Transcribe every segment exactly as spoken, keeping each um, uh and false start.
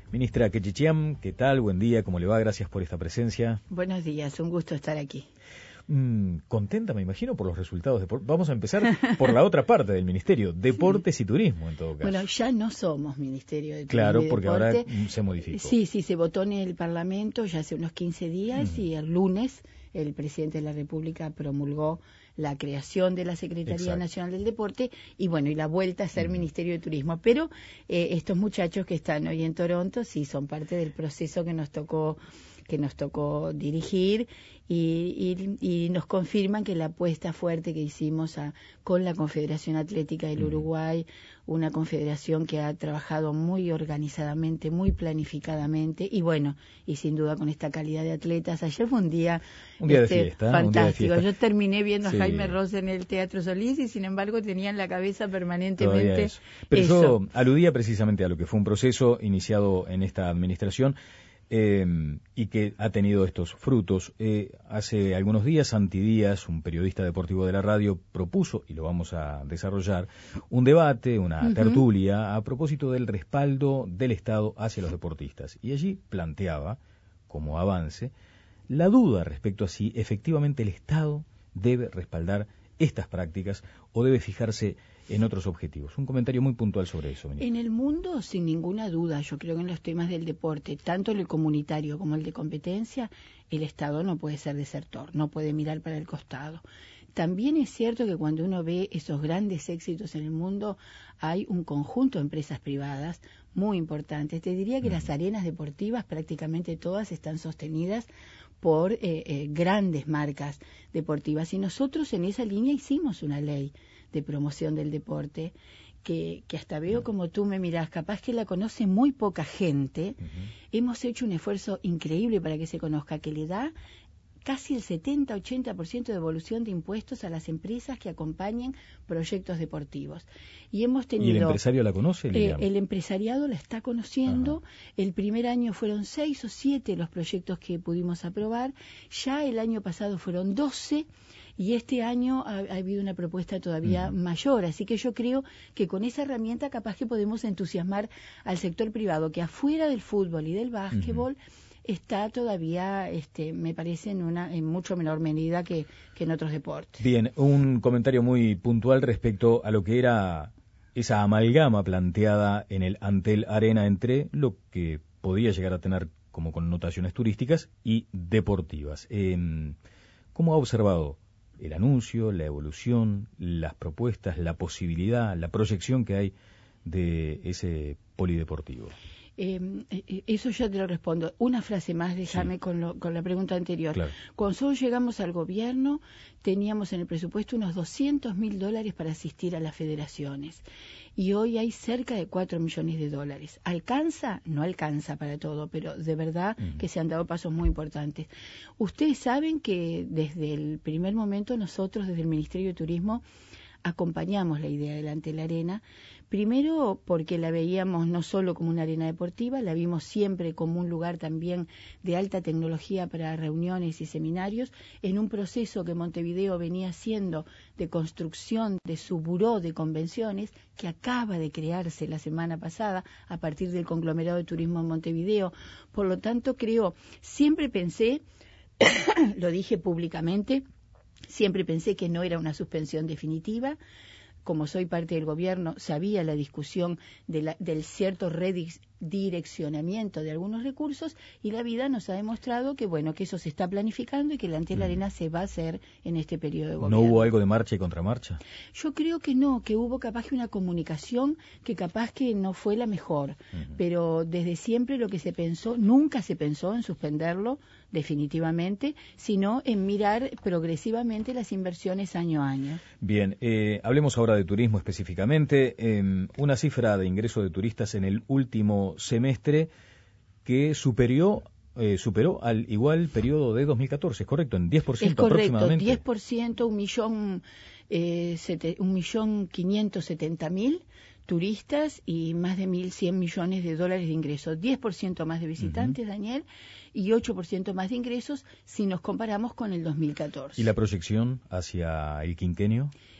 Ministra Kechichiam, ¿qué tal? Buen día, ¿cómo le va? Gracias por esta presencia. Buenos días, un gusto estar aquí. Mm, contenta, me imagino, por los resultados. De por... Vamos a empezar por la otra parte del Ministerio, Deportes sí. y Turismo, en todo caso. Bueno, ya no somos Ministerio de Turismo Claro, y porque Deporte. ahora se modificó. Sí, sí, se votó en el Parlamento ya hace unos quince días mm. y el lunes el presidente de la República promulgó la creación de la Secretaría Exacto. Nacional del Deporte y bueno, y la vuelta a ser mm. Ministerio de Turismo. Pero eh, estos muchachos que están hoy en Toronto sí son parte del proceso que nos tocó que nos tocó dirigir y, y, y nos confirman que la apuesta fuerte que hicimos a, con la Confederación Atlética del mm. Uruguay, una confederación que ha trabajado muy organizadamente, muy planificadamente y bueno, y sin duda con esta calidad de atletas. Ayer fue un día, un día este, de fiesta, fantástico. Un día de fiesta. Yo terminé viendo sí. a Jaime Ross en el Teatro Solís y sin embargo tenía en la cabeza permanentemente eso. Pero eso. yo aludía precisamente a lo que fue un proceso iniciado en esta administración Eh, y que ha tenido estos frutos. Eh, hace algunos días, Santi Díaz, un periodista deportivo de la radio, propuso, y lo vamos a desarrollar, un debate, una uh-huh. tertulia, a propósito del respaldo del Estado hacia los deportistas. Y allí planteaba, como avance, la duda respecto a si efectivamente el Estado debe respaldar estas prácticas o debe fijarse en otros objetivos. Un comentario muy puntual sobre eso, ministra. En el mundo, sin ninguna duda, yo creo que en los temas del deporte, tanto el comunitario como el de competencia, el Estado no puede ser desertor, no puede mirar para el costado. También es cierto que cuando uno ve esos grandes éxitos en el mundo, hay un conjunto de empresas privadas muy importantes. Te diría que mm. las arenas deportivas, prácticamente todas, están sostenidas por eh, eh, grandes marcas deportivas. Y nosotros en esa línea hicimos una ley de promoción del deporte, que, que hasta veo como tú me mirás, capaz que la conoce muy poca gente. Uh-huh. Hemos hecho un esfuerzo increíble para que se conozca, que le da casi el setenta a ochenta por ciento de devolución de impuestos a las empresas que acompañen proyectos deportivos. Y hemos tenido... ¿Y el empresario la conoce? Eh, el empresariado la está conociendo. Ajá. El primer año fueron seis o siete los proyectos que pudimos aprobar. Ya el año pasado fueron doce. Y este año ha, ha habido una propuesta todavía uh-huh. mayor, así que yo creo que con esa herramienta capaz que podemos entusiasmar al sector privado, que afuera del fútbol y del básquetbol uh-huh. está todavía, este, me parece, en una en mucho menor medida que, que en otros deportes. Bien, un comentario muy puntual respecto a lo que era esa amalgama planteada en el Antel Arena entre lo que podía llegar a tener como connotaciones turísticas y deportivas. Eh, ¿Cómo ha observado el anuncio, la evolución, las propuestas, la posibilidad, la proyección que hay de ese polideportivo? Eh, eso yo te lo respondo. Una frase más, déjame sí. con, lo, con la pregunta anterior. Claro. Cuando nosotros llegamos al gobierno, teníamos en el presupuesto unos doscientos mil dólares para asistir a las federaciones. Y hoy hay cerca de cuatro millones de dólares. ¿Alcanza? No alcanza para todo, pero de verdad uh-huh. que se han dado pasos muy importantes. Ustedes saben que desde el primer momento nosotros, desde el Ministerio de Turismo, acompañamos la idea de la Antel Arena, primero porque la veíamos no solo como una arena deportiva, la vimos siempre como un lugar también de alta tecnología para reuniones y seminarios, en un proceso que Montevideo venía haciendo de construcción de su buró de convenciones, que acaba de crearse la semana pasada a partir del conglomerado de turismo en Montevideo. Por lo tanto, creo, siempre pensé, lo dije públicamente, siempre pensé que no era una suspensión definitiva. Como soy parte del gobierno, sabía la discusión de la, del cierto redireccionamiento de algunos recursos y la vida nos ha demostrado que bueno que eso se está planificando y que la Antel Arena se va a hacer en este periodo de gobierno. ¿No hubo algo de marcha y contramarcha? Yo creo que no, que hubo capaz que una comunicación que capaz que no fue la mejor, uh-huh. pero desde siempre lo que se pensó, nunca se pensó en suspenderlo definitivamente, sino en mirar progresivamente las inversiones año a año. Bien, eh, hablemos ahora de turismo específicamente. Eh, una cifra de ingreso de turistas en el último semestre que superó, eh, superó al igual periodo de dos mil catorce, ¿es correcto? En diez por ciento es correcto, aproximadamente. diez por ciento, un millón, eh, sete, un millón quinientos setenta mil turistas y más de mil cien millones de dólares de ingresos. diez por ciento más de visitantes, uh-huh. Daniel, y ocho por ciento más de ingresos si nos comparamos con el dos mil catorce. ¿Y la proyección hacia el quinquenio?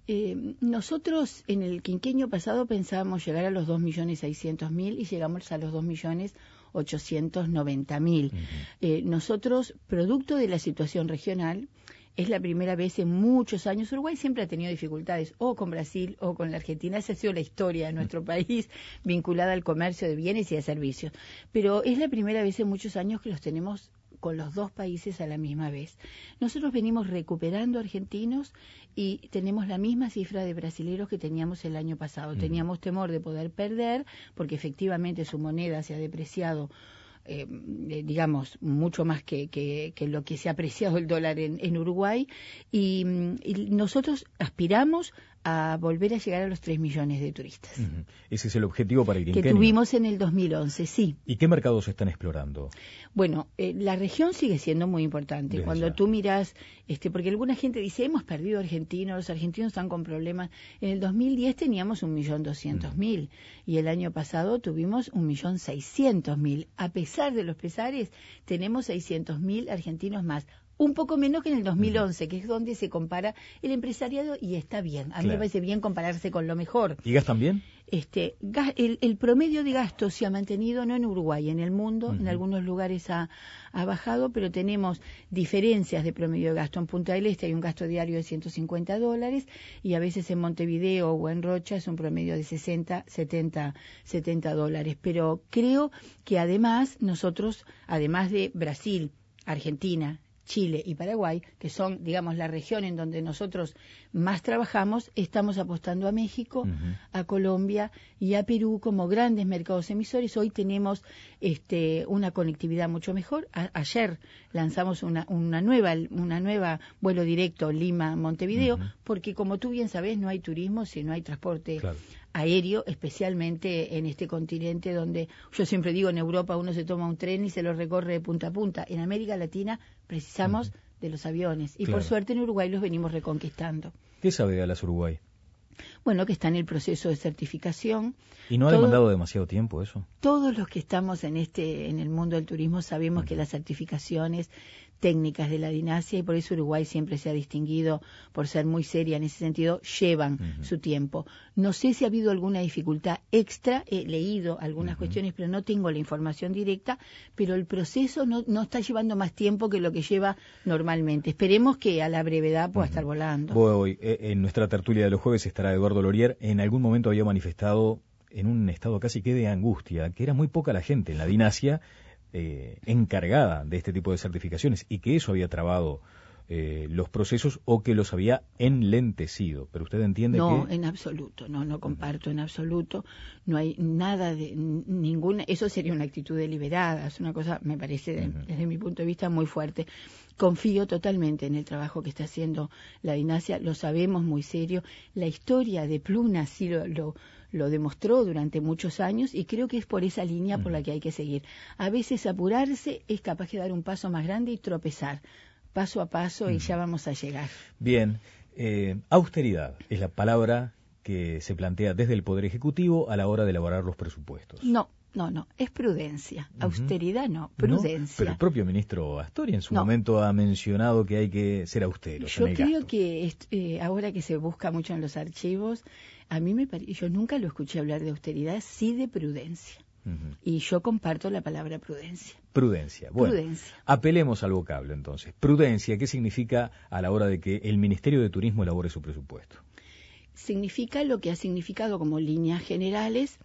Eh, nosotros en el quinquenio pasado pensábamos llegar a los dos millones seiscientos mil y llegamos a los dos millones ochocientos noventa mil. Uh-huh. eh, nosotros, producto de la situación regional, es la primera vez en muchos años. Uruguay siempre ha tenido dificultades, o con Brasil o con la Argentina. Esa ha sido la historia de nuestro país, vinculada al comercio de bienes y de servicios. Pero es la primera vez en muchos años que los tenemos con los dos países a la misma vez. Nosotros venimos recuperando argentinos y tenemos la misma cifra de brasileros que teníamos el año pasado. Mm. Teníamos temor de poder perder, porque efectivamente su moneda se ha depreciado Eh, eh, digamos, mucho más que, que, que lo que se ha apreciado el dólar en, en Uruguay, y, y nosotros aspiramos a volver a llegar a los tres millones de turistas. Uh-huh. Ese es el objetivo para el quinquenio. Que tuvimos en el dos mil once, sí. ¿Y qué mercados están explorando? Bueno, eh, la región sigue siendo muy importante. Desde Cuando ya. tú miras, este, porque alguna gente dice, hemos perdido argentinos, los argentinos están con problemas. En el dos mil diez teníamos un millón doscientos mil uh-huh. y el año pasado tuvimos un millón seiscientos mil. A pesar de los pesares, tenemos seiscientos mil argentinos más. Un poco menos que en el dos mil once, uh-huh. que es donde se compara el empresariado, y está bien. A mí claro. me parece bien compararse con lo mejor. ¿Y gastan bien? Este, el, el promedio de gasto se ha mantenido, no en Uruguay, en el mundo, uh-huh. en algunos lugares ha, ha bajado, pero tenemos diferencias de promedio de gasto. En Punta del Este hay un gasto diario de ciento cincuenta dólares, y a veces en Montevideo o en Rocha es un promedio de sesenta, setenta, setenta dólares. Pero creo que además nosotros, además de Brasil, Argentina, Chile y Paraguay, que son, digamos, la región en donde nosotros más trabajamos, estamos apostando a México, uh-huh. a Colombia y a Perú como grandes mercados emisores. Hoy tenemos este, una conectividad mucho mejor. A- ayer lanzamos una, una nueva una nueva vuelo directo Lima-Montevideo, uh-huh. porque como tú bien sabes, no hay turismo si no hay transporte claro. aéreo, especialmente en este continente donde, yo siempre digo, en Europa uno se toma un tren y se lo recorre de punta a punta. En América Latina precisamos uh-huh. de los aviones, y claro. por suerte en Uruguay los venimos reconquistando. ¿Qué sabe de Alas Uruguay? Bueno, que está en el proceso de certificación. ¿Y no ha Todo, demandado demasiado tiempo eso? Todos los que estamos en este en el mundo del turismo sabemos uh-huh. que las certificaciones técnicas de la DINASIA, y por eso Uruguay siempre se ha distinguido por ser muy seria en ese sentido, llevan uh-huh. su tiempo. No sé si ha habido alguna dificultad extra, he leído algunas uh-huh. cuestiones, pero no tengo la información directa, pero el proceso no, no está llevando más tiempo que lo que lleva normalmente. Esperemos que a la brevedad pueda uh-huh. estar volando. Hoy, en nuestra tertulia de los jueves estará Eduardo Lorier. En algún momento había manifestado en un estado casi que de angustia, que era muy poca la gente en la DINASIA Eh, encargada de este tipo de certificaciones, y que eso había trabado eh, los procesos o que los había enlentecido. Pero usted entiende no, que... No, en absoluto, no, no comparto en absoluto. No hay nada de ninguna... Eso sería una actitud deliberada, es una cosa, me parece, de, uh-huh. desde mi punto de vista, muy fuerte. Confío totalmente en el trabajo que está haciendo la DINASIA, lo sabemos muy serio. La historia de Pluna sí lo... lo lo demostró durante muchos años, y creo que es por esa línea por la que hay que seguir. A veces apurarse es capaz de dar un paso más grande y tropezar, paso a paso, y ya vamos a llegar. Bien, eh, austeridad es la palabra que se plantea desde el Poder Ejecutivo a la hora de elaborar los presupuestos. No, no, no, es prudencia. Uh-huh. Austeridad no, prudencia. No, pero el propio ministro Astori en su no. momento ha mencionado que hay que ser austeros. Yo en el creo gasto. que eh, ahora que se busca mucho en los archivos, a mí me parece, yo nunca lo escuché hablar de austeridad, sí de prudencia. Uh-huh. Y yo comparto la palabra prudencia. Prudencia. Bueno, prudencia. Apelemos al vocablo entonces. Prudencia, ¿qué significa a la hora de que el Ministerio de Turismo elabore su presupuesto? Significa lo que ha significado como líneas generales,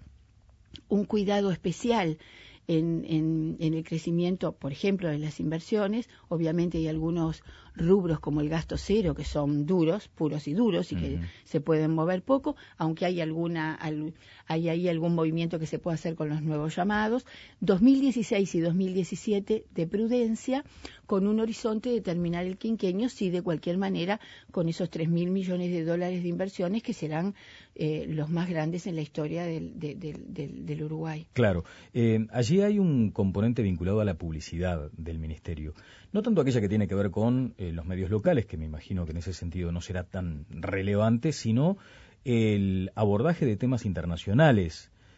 un cuidado especial en, en, en el crecimiento, por ejemplo, de las inversiones. Obviamente hay algunos rubros como el gasto cero que son duros, puros y duros, y uh-huh. que se pueden mover poco, aunque hay alguna al, hay ahí algún movimiento que se puede hacer con los nuevos llamados. dos mil dieciséis y dos mil diecisiete de prudencia, con un horizonte de terminar el quinquenio, sí, de cualquier manera, con esos tres mil millones de dólares de inversiones que serán eh, los más grandes en la historia del, de, de, de, del Uruguay. Claro. Eh, allí hay un componente vinculado a la publicidad del Ministerio. No tanto aquella que tiene que ver con eh, los medios locales, que me imagino que en ese sentido no será tan relevante, sino el abordaje de temas internacionales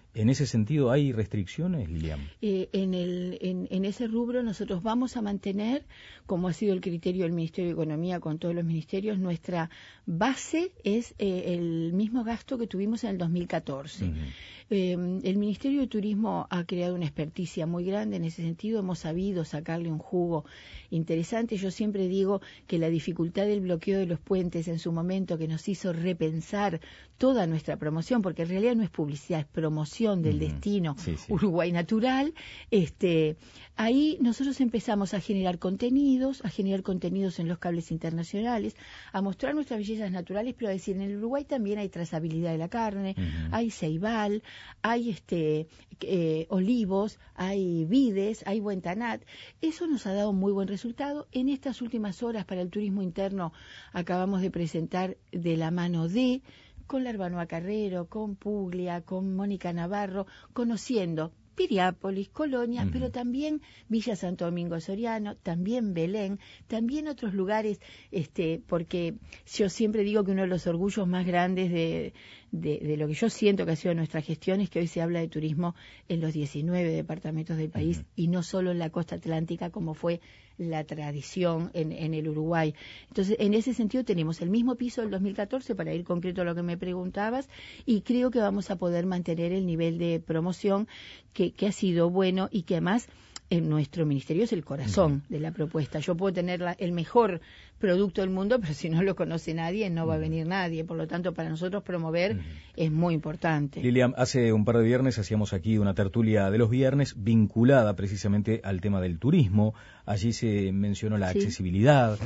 En ese sentido, ¿hay restricciones, Lilian? Eh, en, el, en, en ese rubro nosotros vamos a mantener, como ha sido el criterio del Ministerio de Economía con todos los ministerios, nuestra base es eh, el mismo gasto que tuvimos en el dos mil catorce. Uh-huh. Eh, el Ministerio de Turismo ha creado una experticia muy grande en ese sentido, hemos sabido sacarle un jugo interesante. Yo siempre digo que la dificultad del bloqueo de los puentes en su momento, que nos hizo repensar toda nuestra promoción, porque en realidad no es publicidad, es promoción del uh-huh. destino sí, sí. Uruguay natural, este, ahí nosotros empezamos a generar contenidos, a generar contenidos en los cables internacionales, a mostrar nuestras bellezas naturales, pero a decir, en el Uruguay también hay trazabilidad de la carne, uh-huh. hay ceibal, hay este eh, olivos, hay vides, hay buen tanat. Eso nos ha dado muy buen resultado. En estas últimas horas para el turismo interno acabamos de presentar de la mano de, con Larbanoa Carrero, con Puglia, con Mónica Navarro, conociendo Piriápolis, Colonia, uh-huh. pero también Villa Santo Domingo Soriano, también Belén, también otros lugares, este, porque yo siempre digo que uno de los orgullos más grandes de, de, de lo que yo siento que ha sido nuestra gestión es que hoy se habla de turismo en los diecinueve departamentos del país uh-huh. y no solo en la costa atlántica como fue la tradición en, en el Uruguay. Entonces, en ese sentido tenemos el mismo piso del dos mil catorce, para ir concreto a lo que me preguntabas, y creo que vamos a poder mantener el nivel de promoción que, que ha sido bueno y que además en nuestro ministerio es el corazón uh-huh. de la propuesta. Yo puedo tener la, el mejor producto del mundo, pero si no lo conoce nadie, no va uh-huh. a venir nadie. Por lo tanto, para nosotros promover uh-huh. es muy importante. Lilian, hace un par de viernes hacíamos aquí una tertulia de los viernes vinculada precisamente al tema del turismo. Allí se mencionó la sí. accesibilidad,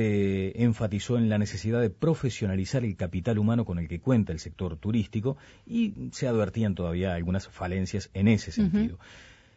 se enfatizó en la necesidad de profesionalizar el capital humano con el que cuenta el sector turístico y se advertían todavía algunas falencias en ese sentido. Uh-huh.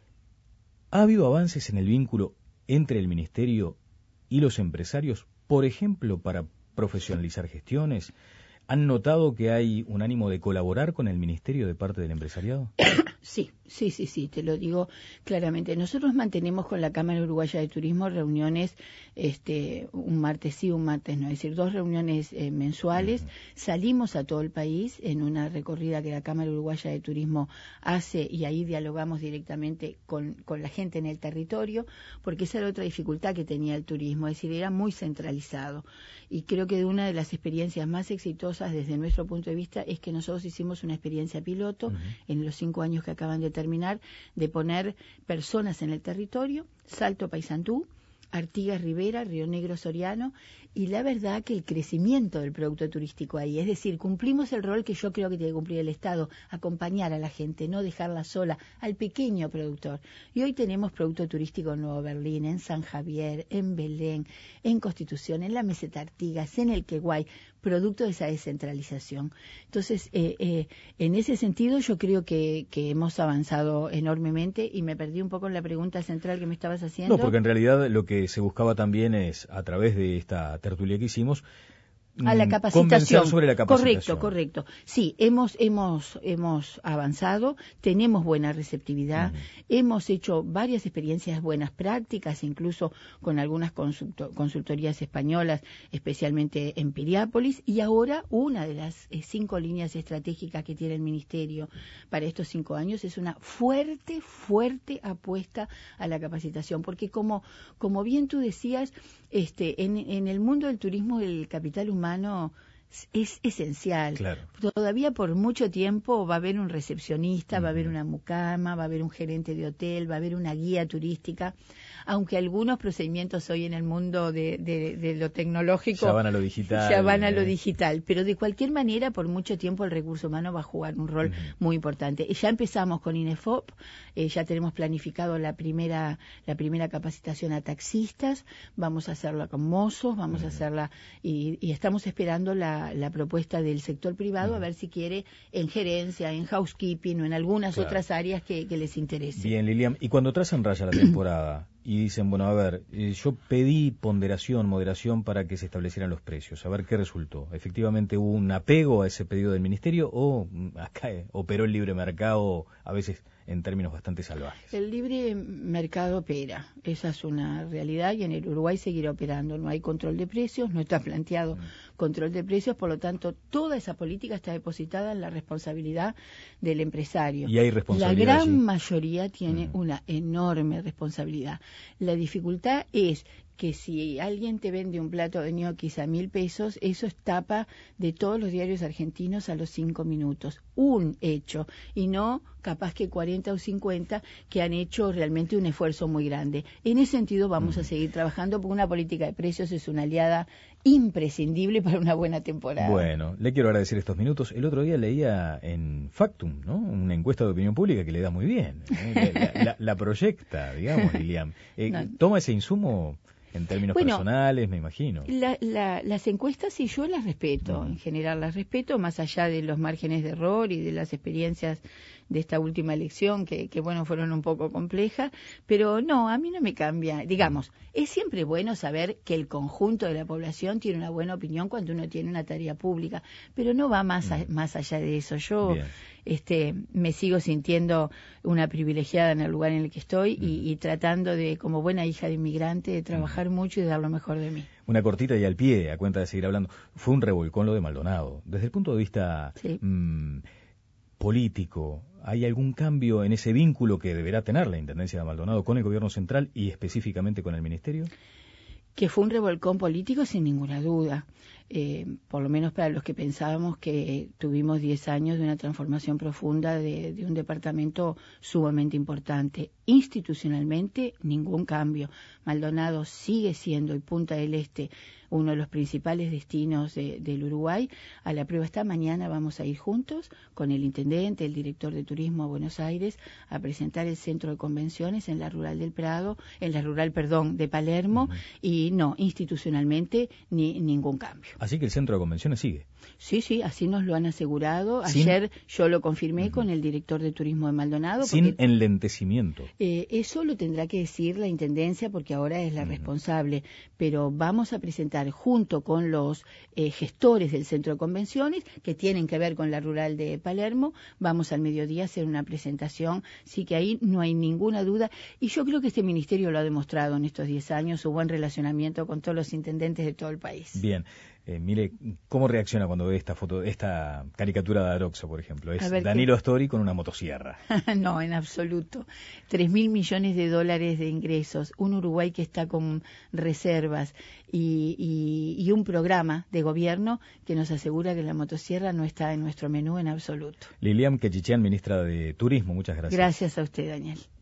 ¿Ha habido avances en el vínculo entre el Ministerio y los empresarios, por ejemplo, para profesionalizar gestiones? ¿Han notado que hay un ánimo de colaborar con el Ministerio de parte del empresariado? Sí, sí, sí, sí, te lo digo claramente. Nosotros mantenemos con la Cámara Uruguaya de Turismo reuniones, este, un martes sí, un martes no, es decir, dos reuniones eh, mensuales. Uh-huh. Salimos a todo el país en una recorrida que la Cámara Uruguaya de Turismo hace y ahí dialogamos directamente con, con la gente en el territorio, porque esa era otra dificultad que tenía el turismo, es decir, era muy centralizado. Y creo que una de las experiencias más exitosas desde nuestro punto de vista es que nosotros hicimos una experiencia piloto uh-huh. en los cinco años que acaban de terminar, de poner personas en el territorio, Salto Paysandú, Artigas Rivera, Río Negro Soriano, y la verdad que el crecimiento del producto turístico ahí, es decir, cumplimos el rol que yo creo que tiene que cumplir el Estado, acompañar a la gente, no dejarla sola, al pequeño productor. Y hoy tenemos producto turístico en Nuevo Berlín, en San Javier, en Belén, en Constitución, en la Meseta Artigas, en el Queguay, producto de esa descentralización. Entonces, eh, eh, en ese sentido yo creo que, que hemos avanzado enormemente y me perdí un poco en la pregunta central que me estabas haciendo. No, porque en realidad lo que se buscaba también es, a través de esta tertulia que hicimos, a la capacitación. Sobre la capacitación. Correcto, correcto. Sí, hemos hemos hemos avanzado, tenemos buena receptividad, uh-huh. hemos hecho varias experiencias buenas prácticas, incluso con algunas consulto, consultorías españolas, especialmente en Piriápolis, y ahora una de las eh, cinco líneas estratégicas que tiene el Ministerio para estos cinco años es una fuerte, fuerte apuesta a la capacitación, porque como como bien tú decías, este en, en el mundo del turismo el capital humano humano es esencial. Claro. Todavía por mucho tiempo va a haber un recepcionista, uh-huh. va a haber una mucama, va a haber un gerente de hotel, va a haber una guía turística, aunque algunos procedimientos hoy en el mundo de, de, de lo tecnológico ya van a lo digital. Ya van a lo digital, pero de cualquier manera por mucho tiempo el recurso humano va a jugar un rol uh-huh. muy importante. Ya empezamos con INEFOP, eh, ya tenemos planificado la primera la primera capacitación a taxistas, vamos a hacerla con mozos, vamos uh-huh. a hacerla y, y estamos esperando la, la propuesta del sector privado uh-huh. a ver si quiere en gerencia, en housekeeping o en algunas claro. otras áreas que, que les interese. Bien, Lilian, y cuando trazan raya la temporada y dicen, bueno, a ver, eh, yo pedí ponderación, moderación para que se establecieran los precios. A ver qué resultó. ¿Efectivamente hubo un apego a ese pedido del Ministerio o acá eh, operó el libre mercado a veces en términos bastante salvajes? El libre mercado opera, esa es una realidad y en el Uruguay seguirá operando. No hay control de precios, no está planteado mm. control de precios, por lo tanto toda esa política está depositada en la responsabilidad del empresario. Y hay responsabilidad. La gran allí? mayoría tiene mm. una enorme responsabilidad. La dificultad es que si alguien te vende un plato de ñoquis a mil pesos, eso es tapa de todos los diarios argentinos a los cinco minutos. Un hecho, y no capaz que cuarenta o cincuenta que han hecho realmente un esfuerzo muy grande. En ese sentido vamos a seguir trabajando porque una política de precios es una aliada imprescindible para una buena temporada. Bueno, le quiero agradecer estos minutos. El otro día leía en Factum, ¿no?, una encuesta de opinión pública que le da muy bien. ¿eh? La, la, la proyecta, digamos, Lilian. Eh, no. ¿Toma ese insumo en términos bueno, personales, me imagino? La, la, las encuestas sí, yo las respeto, mm. en general las respeto, más allá de los márgenes de error y de las experiencias de esta última elección, que, que bueno, fueron un poco complejas, pero no, a mí no me cambia. Digamos, es siempre bueno saber que el conjunto de la población tiene una buena opinión cuando uno tiene una tarea pública, pero no va más, a, más allá de eso. Yo este, me sigo sintiendo una privilegiada en el lugar en el que estoy mm. y, y tratando de, como buena hija de inmigrante, de trabajar mm. mucho y de dar lo mejor de mí. Una cortita y al pie, a cuenta de seguir hablando. Fue un revolcón lo de Maldonado. Desde el punto de vista sí. mmm, político, ¿hay algún cambio en ese vínculo que deberá tener la Intendencia de Maldonado con el Gobierno Central y específicamente con el Ministerio? Que fue un revolcón político sin ninguna duda, eh, por lo menos para los que pensábamos que tuvimos diez años de una transformación profunda de, de un departamento sumamente importante. Institucionalmente, ningún cambio. Maldonado sigue siendo, y Punta del Este, uno de los principales destinos de, del Uruguay. A la prueba está, mañana vamos a ir juntos con el intendente, el director de turismo a Buenos Aires, a presentar el centro de convenciones en la rural del Prado, en la rural, perdón, de Palermo, uh-huh. y no, institucionalmente ni ningún cambio. Así que el centro de convenciones sigue. Sí, sí, así nos lo han asegurado. Ayer Sin... yo lo confirmé uh-huh. con el director de turismo de Maldonado. Sin porque, enlentecimiento. Eh, eso lo tendrá que decir la intendencia porque ahora es la uh-huh. responsable, pero vamos a presentar junto con los eh, gestores del centro de convenciones que tienen que ver con la rural de Palermo, vamos al mediodía a hacer una presentación, sí que ahí no hay ninguna duda y yo creo que este ministerio lo ha demostrado en estos diez años, su buen relacionamiento con todos los intendentes de todo el país. Bien. Eh, mire, ¿cómo reacciona cuando ve esta foto, esta caricatura de Aroxo, por ejemplo? Es Danilo Astori con una motosierra. No, en absoluto. Tres mil millones de dólares de ingresos, un Uruguay que está con reservas y, y, y un programa de gobierno que nos asegura que la motosierra no está en nuestro menú en absoluto. Lilian Quechichán, ministra de Turismo, muchas gracias. Gracias a usted, Daniel.